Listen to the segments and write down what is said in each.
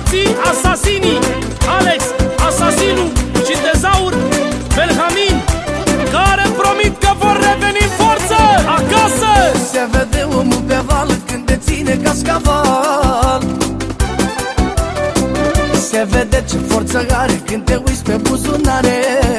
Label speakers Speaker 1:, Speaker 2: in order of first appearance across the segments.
Speaker 1: frații asasinii Alex, Asasinu și Tezaur Belhamin, care promit că vor reveni în forță acasă.
Speaker 2: Se vede omul pe val când te ține cascaval. Se vede ce forță are când te uiți pe buzunare.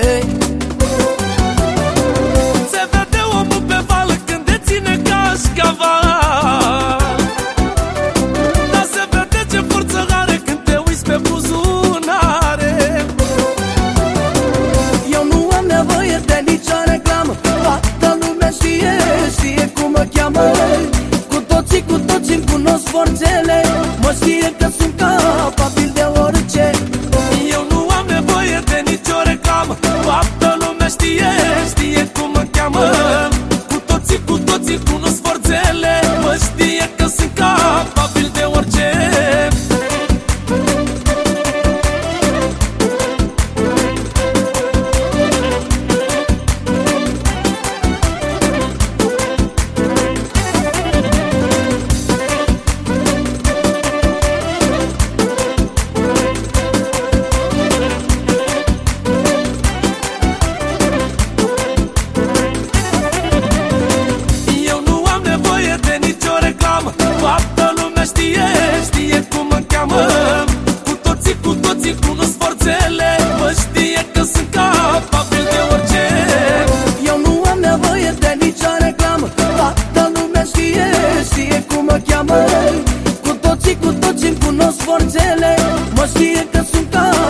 Speaker 1: Se vede omul pe val când te ține cascaval. Dar se vede ce forță are când te uiți pe buzunare.
Speaker 2: Eu nu am nevoie de nicio reclamă, toată lumea știe, știe cum mă cheamă. Cu toții îmi cunosc forțele, mă știe că sunt capabil de orice.
Speaker 1: Eu nu am nevoie de nicio reclamă, toată lumea știe, știe cum mă cheamă. Cu toții cunosc forțele, mă știe că sunt capabil de orice. Toată lumea știe, știe cum mă cheamă. Cu toții cunosc forțele, mă știe că sunt capabil de orice.
Speaker 2: Eu nu am nevoie de nicio reclamă, toată lumea știe, știe cum mă cheamă. Cu toții îmi cunosc forțele, mă știe că sunt capabil